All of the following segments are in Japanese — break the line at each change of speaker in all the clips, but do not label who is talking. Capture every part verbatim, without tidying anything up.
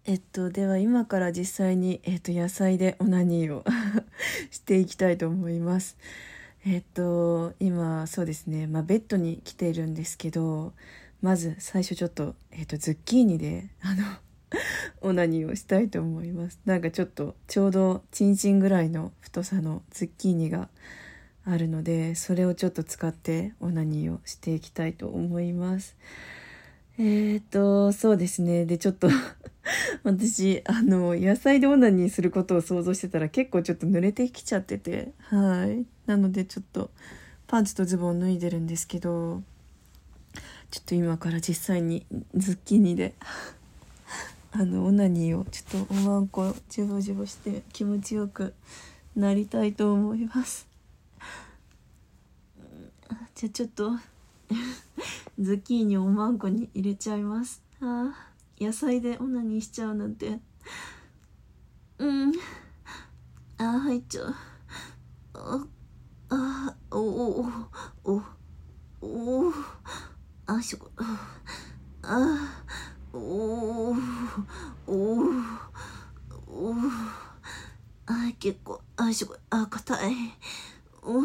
えっと、では今から実際に、えっと、野菜でオナニーをしていきたいと思います。えっと、今、そうですね、まあ、ベッドに来ているんですけど、まず最初ちょっと、えっと、ズッキーニで、あの、オナニーをしたいと思います。なんかちょっと、ちょうど、チンチンぐらいの太さのズッキーニがあるので、それをちょっと使ってオナニーをしていきたいと思います。えっと、そうですね。で、ちょっと私、あの、野菜でオナニーすることを想像してたら結構ちょっと濡れてきちゃってて、はい。なのでちょっとパンツとズボン脱いでるんですけど、ちょっと今から実際にズッキーニで、あの、オナニーをちょっとおまんこジュボジュボして気持ちよくなりたいと思います。じゃあちょっと、ズッキーニをおまんこに入れちゃいます。あー、野菜でオナニーしちゃうなんて。うん。あー、入っちゃう。あ、あ、おおおおおあしょこあおおおおあ結構あしょこあ硬いお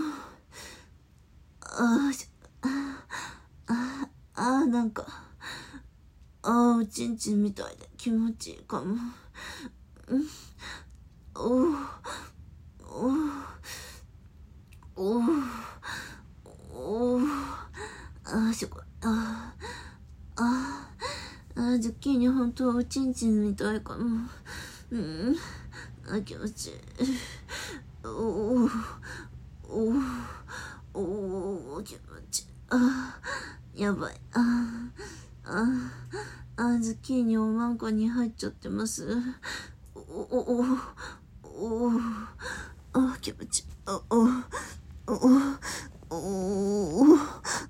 あしああなんかあおちんちんみたいで気持ちいいかもうんおおおおおあしょこあああズッキーニ本当はおちんちんみたいかもうんあ気持ちいいおおおおお気持ちいいあやばいあああズッキーニおまんこに入っちゃってますおおおおあ気持ちいいおおおおおお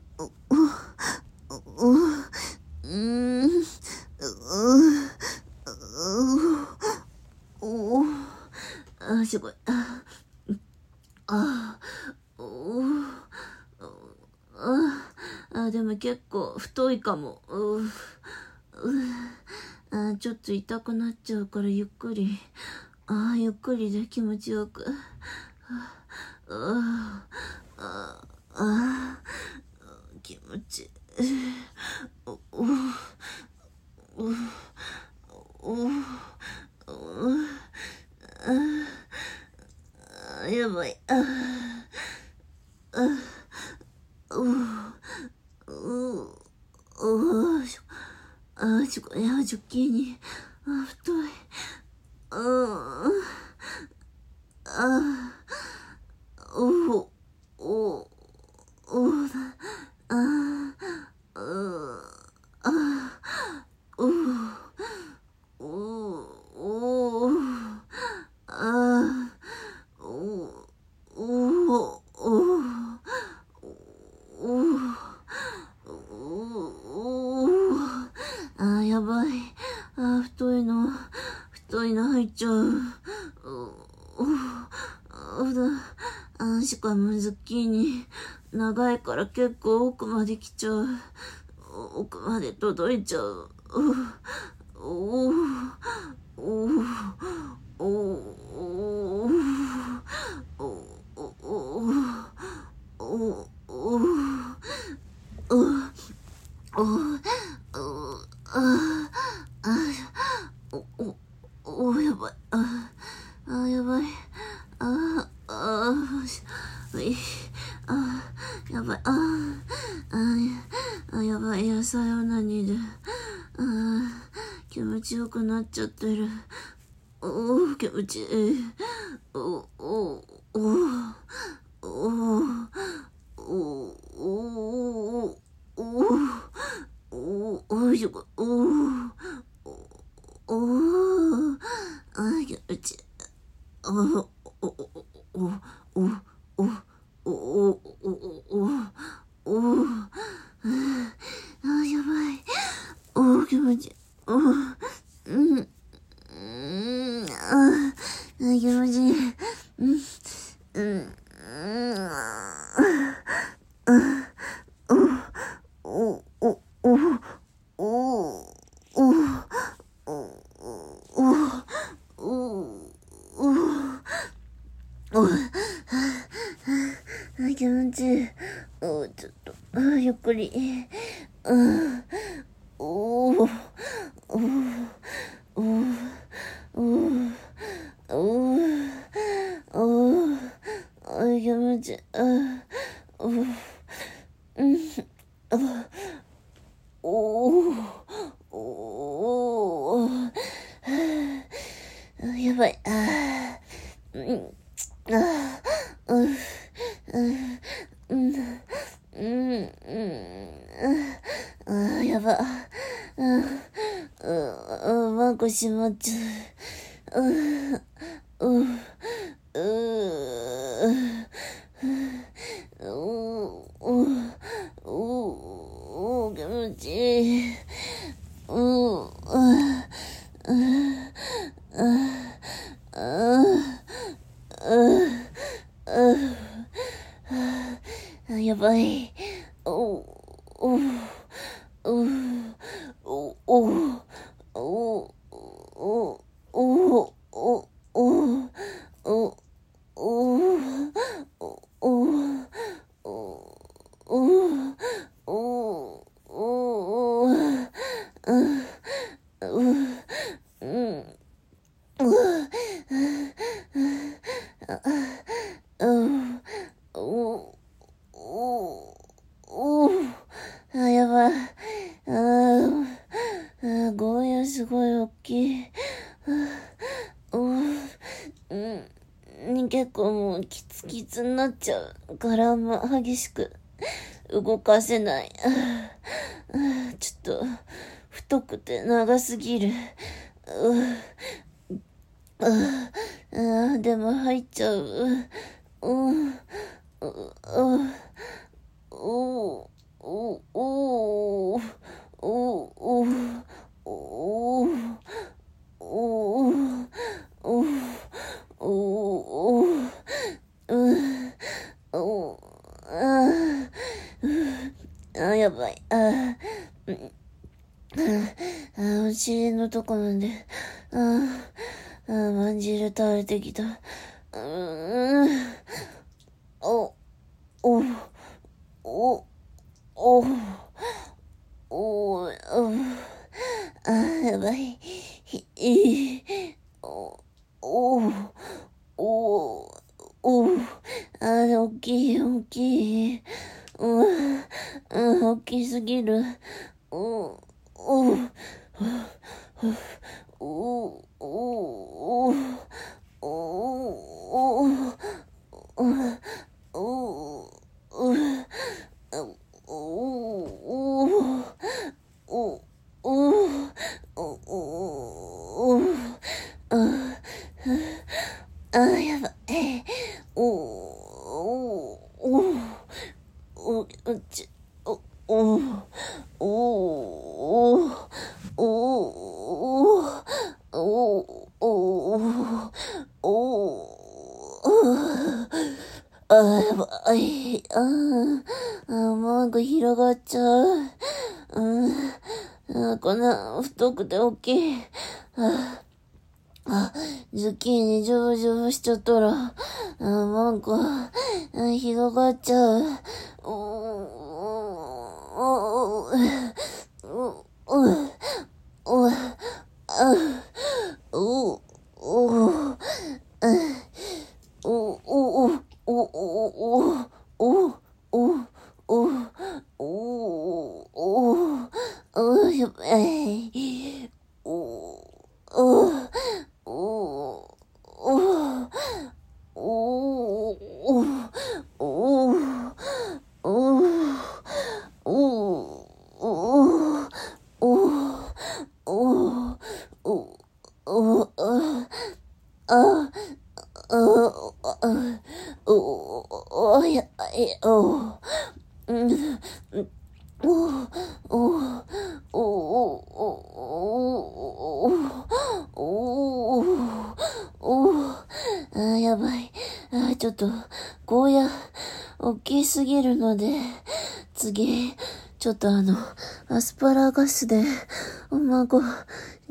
うんおおあすごいああおああでも結構太いかもうあちょっと痛くなっちゃうからゆっくりあゆっくりで気持ちよくあああ気持ちいいおおおおおあやばいああおおおあちょこやジョッキーにあ太いああおおおおあああおおおあおおおあやばいあ太いの太いの入っちゃうあだあしかもズッキーニ長いから結構奥まで来ちゃう奥まで届いちゃうおおおおおおおやばいああやばいあああやばいああやばい野菜オナニーであ気持ちよくなっちゃってるおお気持ちいいおおおおおおおおおおしょこおおおあ気持ちいいおおおおおおおおおおあやばいお気持ちいいおうんうんあ気持ちいいうんうんおおおおおおう、う、う、あ、気持ちいい。おちょっと、あ、ゆっくり。うん、おー、おー、おー、おー、おー、おー、あ、気持ちいい。あ、おー、うん、あ、おー、おー、あ、やばい。あー、うん、あー、うん、うん、うん、うん、うん、あ、やば。うん、うん、マンコしまっちゃう。うん、うん、うん、うん、うん、うん、気持ちいい。うん、うん、うん、うん、うん、やばい。おう、おう、おう、おう、おう、おう、おう、おう、おう、おう、おう、おう、おう、おう、うん、うん、お、お、お、あ、やばい。あー、あー、ゴーヤすごい大きい。あ、うん、うん、結構もうキツキツになっちゃうからあんま激しく動かせない。あー、ちょっと太くて長すぎる。ああ、でも入っちゃう。うん、う、う、お、お、お、お、お、お、お、お、お、うん、お、あ、あ、やばい。あ、あ、お尻のとこなんで、あ、あ、まんじる垂れてきた。うーん、お、お、お、お、お、お、あ、やばい。ひ、い、お、お、お、お、あ、大きい、大きい。うん、うん、大きすぎる。うん、うん、お、お、お、お、お、お、お、あ、やばい。おおおおうちおおおおおおおおあ、やばい。ああ、なんか広がっちゃう。うん、あ、こんな太くて大きい。あ、あ、ズッキーニジョブジョブしちゃったら、あ、なんか、あ、広がっちゃう。おおおおおおあ、おおおおおおおおおおおおおおやばい。おおおおおおおおやおうん、おおおおおあ、やばい。あ、ちょっと、ゴーヤ、大きすぎるので、次、ちょっとあの、アスパラガスで、おまご、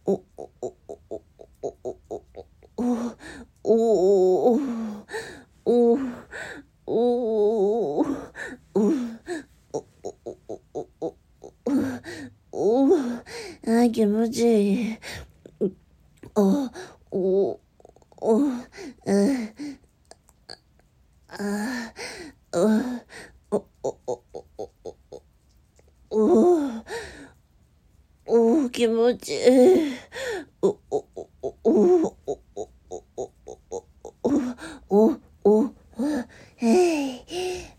い。あ、お、お、え、あ、あ、お、お、お、お、お、お、お、気持ちいい。お、お、お、お、お、お、お、お、お、お、お、お、へい。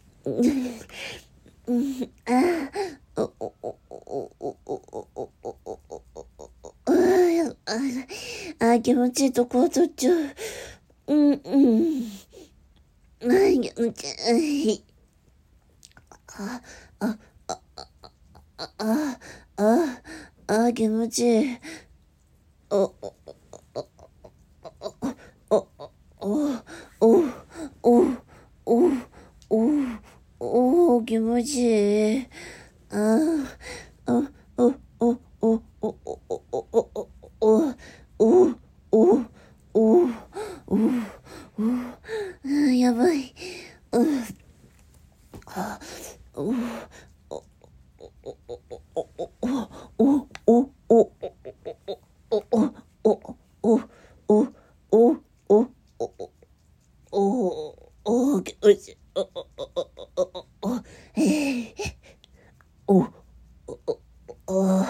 うん、あ、お、お、お、お、お、お、お、お、お、お、あ、やあ、気持ちいいとこ取っちゃう。うん、うん。あ、気持ちいい。あ、あ、あ、あ、あ、あ、あ、気持ちいい。お、お、お、お、お、お、お、お、お、お、気持ちいい。あ、あ、お、お、お、お、お、お、お、お、お、お、お、お、お、お、やばい。うん、あ、お、お、お、お、お、お、お、お、お、お、お、お、お、お、お、お、お、お、気持ちいい。お、お、お、お、お、えい、お、お、お、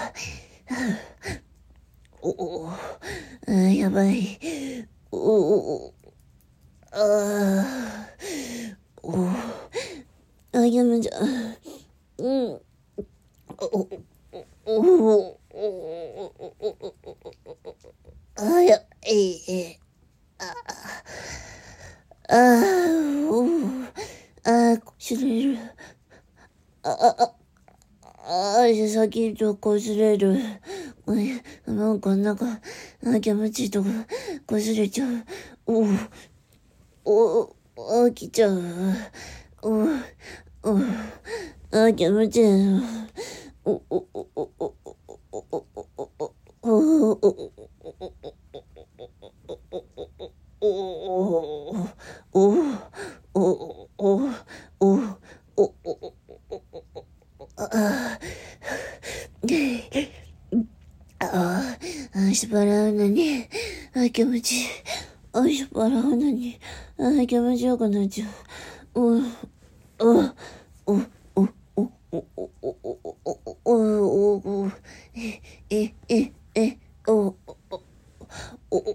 お、お、あ、やばい。お、お、あ、お、あ、やめじゃ。うん。お、お、お、あ、や、えい、あ、あ、お、あ、これる。あ、あ、あ、あ、先とこすれる。なんか、なんか、あ、気持ちいいとこ、こすれちゃう。お、お、あ、来ちゃう。お、お、あ、気持ちいい。お、お、お、お、お、お、お、お、お、お、お、お、お、お、お、お、お、ああ、あ、しばらうのに、あ、気持ちいい。あ、しばらうのに、あ、気持ちよくなっちゃう。うん、あ、お、お、お、お、お、お、お、お、お、お、え、え、え、え、お、お、お、お、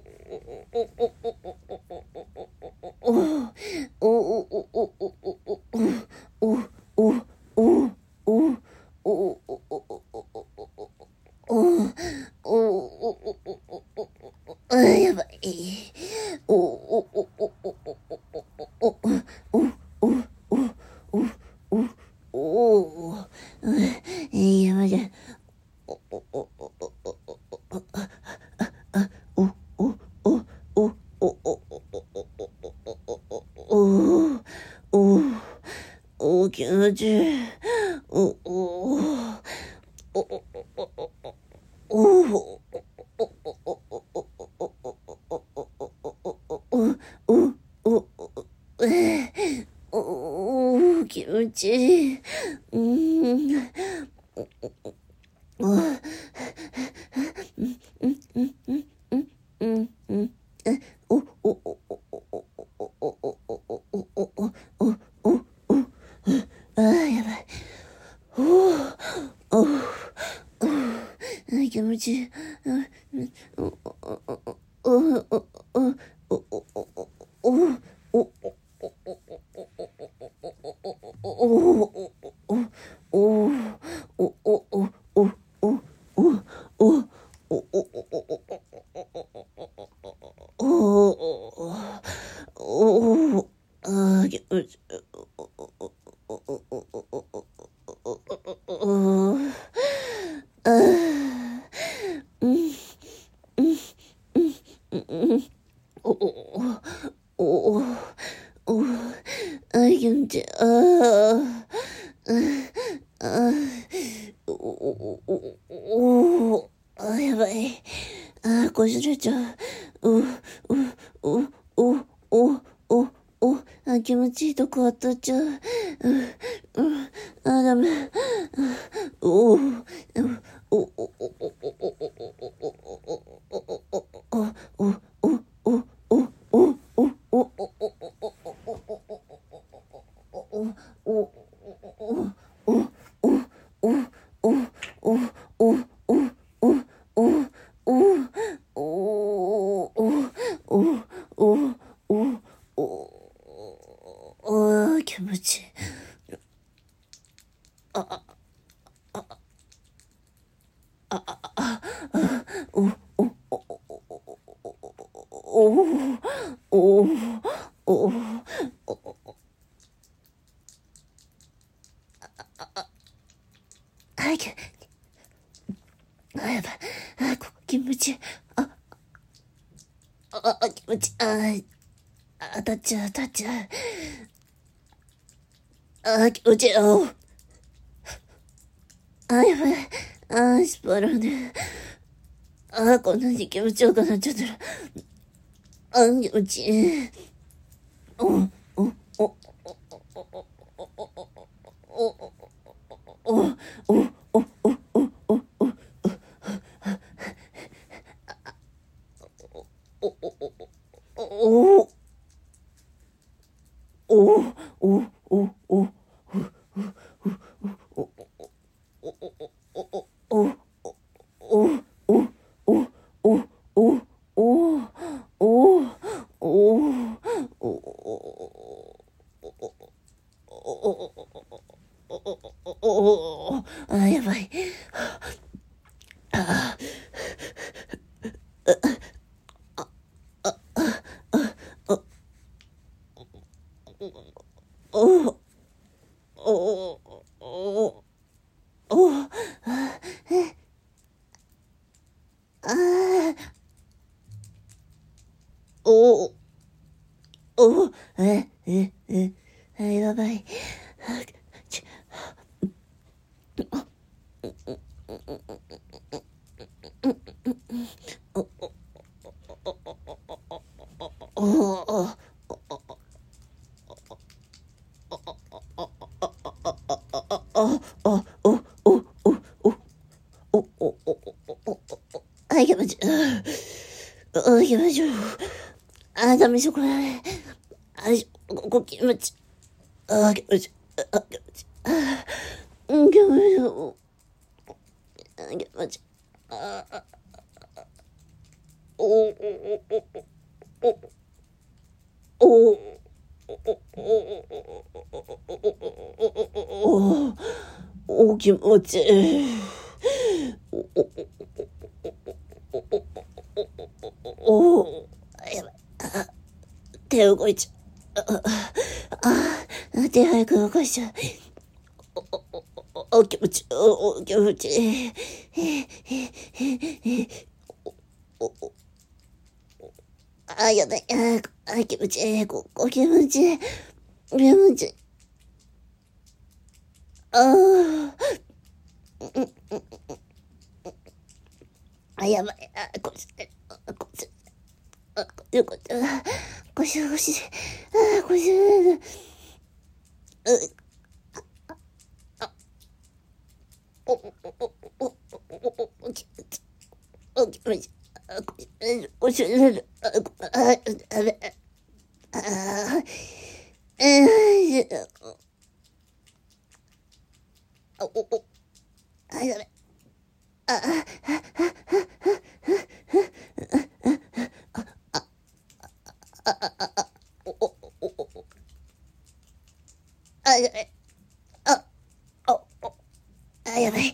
あ、やばい。お、お、お、お、お、お、お、お、お、お、お、お、お、お、え、やばじゃん。お、お、お、お、お、お、お、あ、お、お、お、お、お、お、お、お、お、お、気持ちいい。お、お、お、お、お、お、気持ちいい。うん。あ、やばい。おお、お、気持ちいい。お、お、お、お、お、お、お、お、お、あ、気持ちいい。ああ、お、お、お、お、あ、やばい。あ、こじれちゃう。お、お、お、お、お、お、お、あ、気持ちいいとこ当たっちゃう。うん、うん、あ、ダメ。お、 おおおおおおおおお気持ちいい。ああああああおおおおおおおあいけあやばいあここ気持ちいいあああ気持ちいいあ当たっちゃう当たっちゃうあ気持ちいいよあやばいあスパラねあこんなに気持ちよくなっちゃったらあ気持ちいいおおおおおおあやばいあおおおおおあおおえええあやばいおおあおおおおおおおおあ気持ちいいあ気持ちいいあダメしょこれあここ気持ちあ気持ちあ気持ちあ気持ちあ気持ちあおおおおおおお気持ちいいおおやばい手動いちゃうあ手早く動かしちゃうお気持ちお気持ちいいあやだいあ気持ちいいここ気持ちいい気持ちいいああやばいあこしこしあこしこしこしこしあこしおおおおおおお気持ちお気持ちあこしこしあああれああえおおあやべあああやべあおおあやばい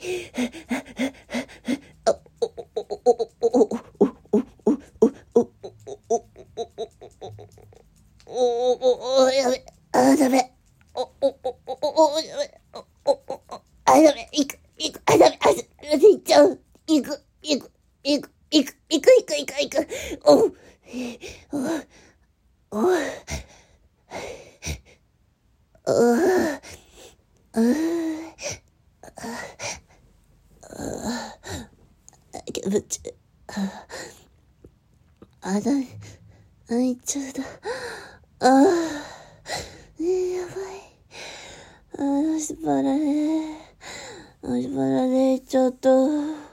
おおやべあダメおおおおおやべおおあダメいくいくあダメあダメいっちゃういくいくいくいくいくいくいくいくおおおお気持ちいいあだあいっちゃうだああやばいあ足腹ね足腹ねちょっと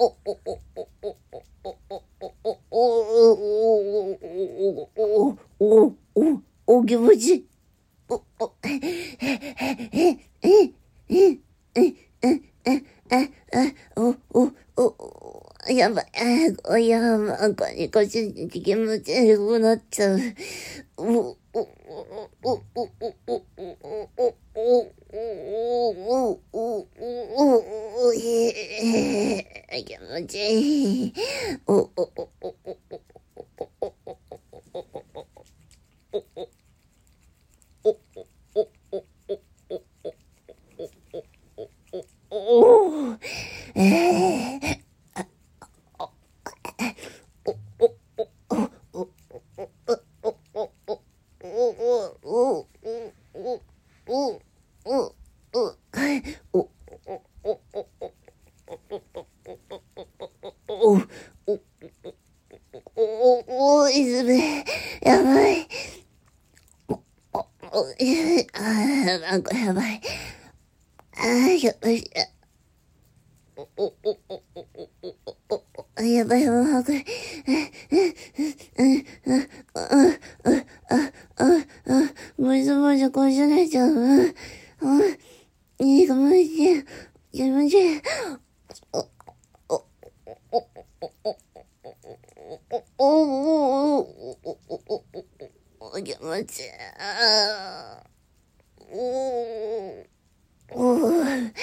お、お、お、気持ちいい。お、お、え、え、え、え、え、え、え、え、お、お、お、やばい、あ、やばい、これ、こっち、気持ち悪くなっちゃう。お、お、お、お、お、お、お、お、お、お、お、お、お、え、気持ちいい。お、お、お、お、お、お、お、えー、お、お、お、いずめ、やばい。お、お、あー、なんかやばい。あー、やばい。お、お、お、お、お、お、やばい、もう、これ。あ、あ、あ、あ、あ、もうそもそこじゃないじゃん。あ、あ、いいかもしれん。気持ちいい。お、お、お、お、お、お、お、お、気持ちいい。あー、お、お、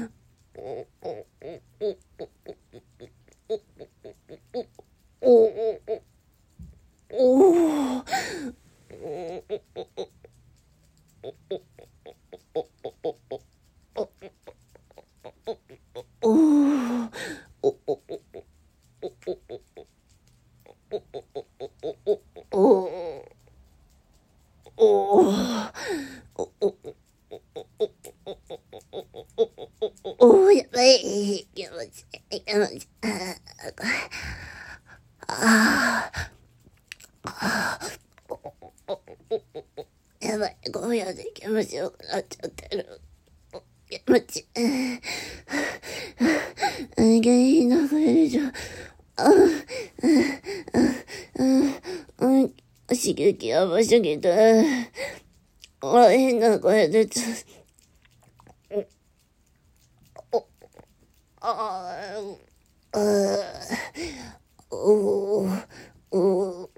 お、お、お、お、お、お、お、やばい。気持ちいい。気持ちいい。ああ、やばい。ゴミ屋で気持ちよくなっちゃってる。気持ちいい。原因なくれるじゃん。あ、うん、刺激やばすぎて。あ、変な声出ちゃう。ああ、おお、おお、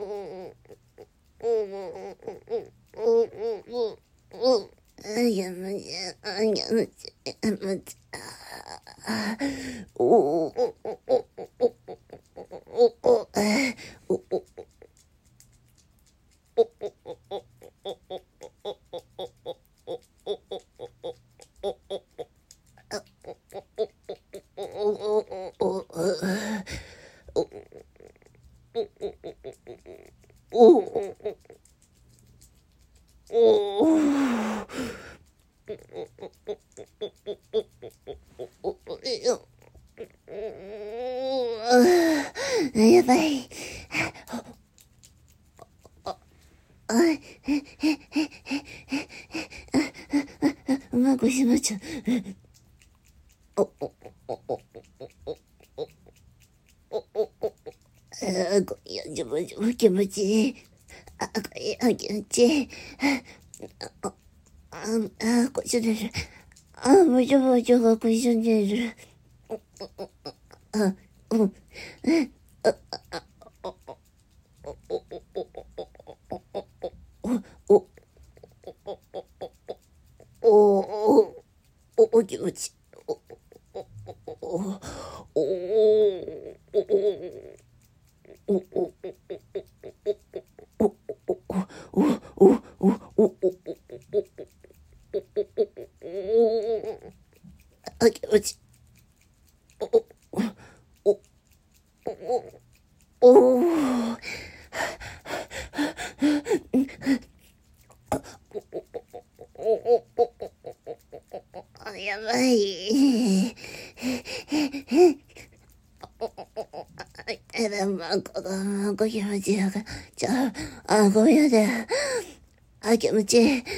やめて、やめて、やめて。おお、おお、おお、おお、やばい。うまくしまっちゃう。お、お、お、お、お、あ、こいや、自分自分気持ちいい。あ、こいや、気持ちいい。あ、あ、あ、こしょでる。あ、もちょもちょがこしょんでる。あ、うん。あ、あ、お、お、お、お、お、お、お、気持ちいい。お、お、お、お、お、あ、気持ちいい。おー、あ、やばい。えら、まこ、まこ気持ちいいから。じゃあ、あ、ごめんなさい。あ、気持ちいい。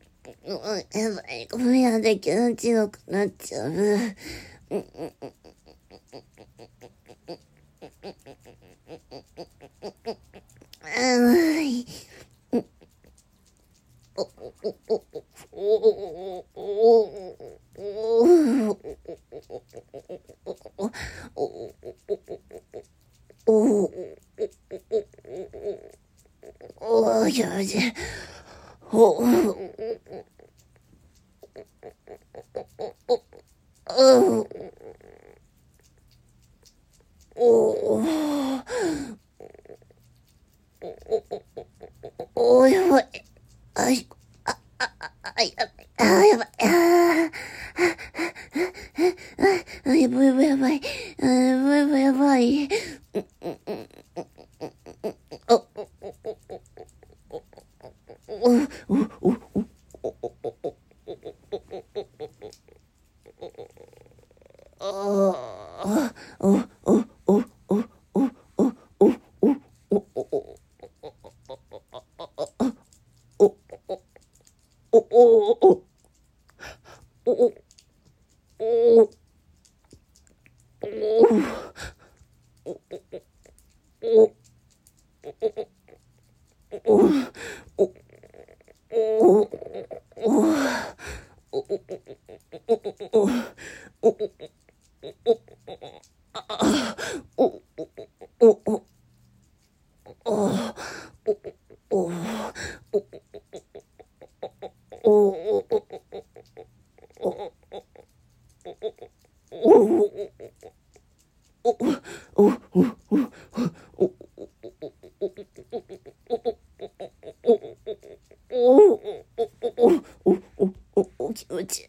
やばい、ごめんなさい。気持ちよくなっちゃう。 おー、上手。おー、おー、おー、おー、やばい。あい、あ、あ、あ、やばい。あ、やばい。ああ、やばい、やばい、やばい。あ、やばい、やばい、やばい。お、お、お、お、お、気持ちいい。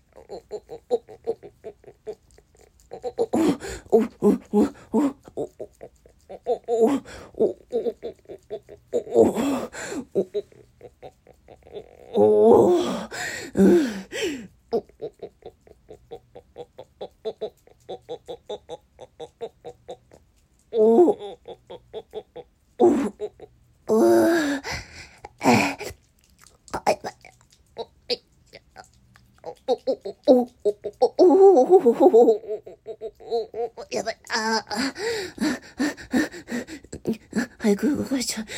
やばい。ああ。早く動かしちゃう。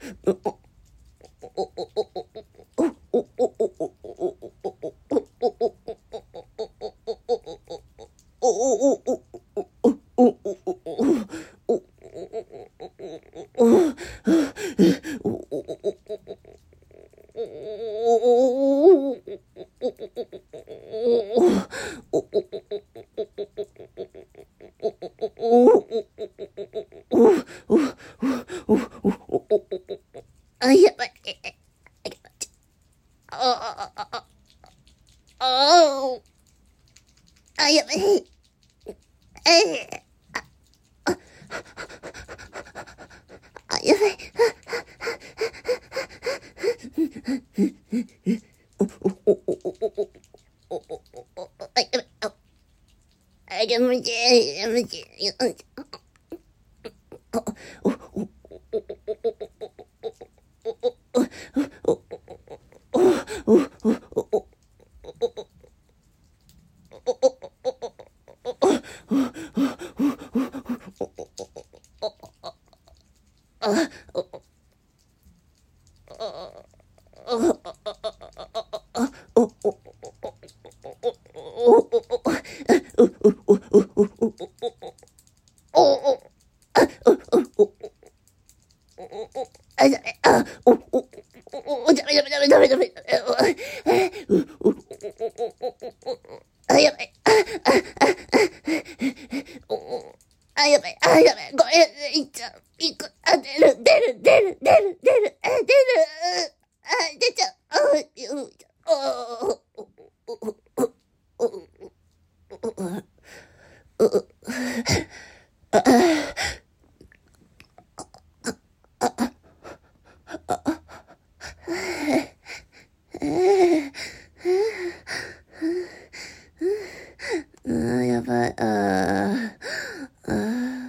あ、やばい。ああ、ああ、あ、やばい。えあ、あ、やばい。あ、やめて、やめて、やめて。あ、やばい。あ、やばい。あ、やばい。ごめん、いっちゃう。いく、あ、出る、出る、出る、出る、出る、あ、出る。あ、出ちゃう。あ、よいしょ。あ、あ、やばい。あ、あ、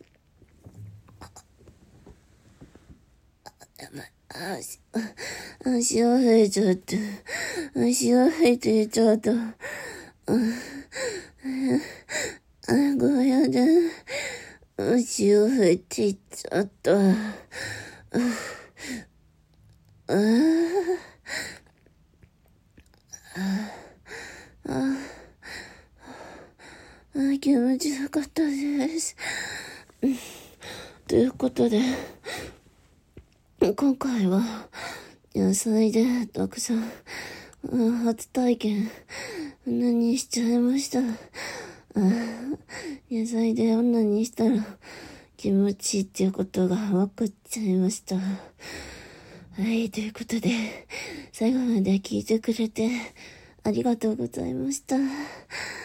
あ、し、足が増えちゃった。足が増えてちゃった。あ、ごめんね。 足を振っていっちゃった。ああ、ああ、あ気持ちよかったです。ということで、今回は野菜でたくさん、初体験、女にしちゃいました。野菜で女にしたら気持ちいいっていうことが分かっちゃいました。はい、ということで、最後まで聞いてくれてありがとうございました。